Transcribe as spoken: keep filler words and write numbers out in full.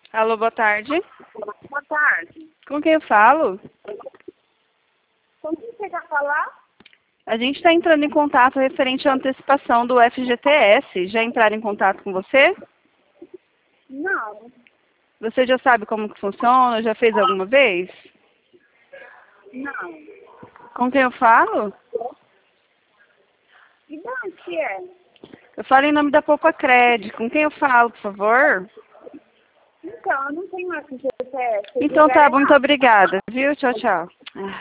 Alô, boa tarde. Boa tarde. Com quem eu falo? Com quem você quer falar? A gente está entrando em contato referente à antecipação do F G T S. Já entraram em contato com você? Não. Você já sabe como que funciona? Já fez alguma vez? Não. Com quem eu falo? E de onde que é? Eu falo em nome da Poupa Cred. Com quem eu falo, por favor? Então, eu não tenho F G T S. Então tá, muito errado. obrigada, viu? Tchau, tchau. Ah.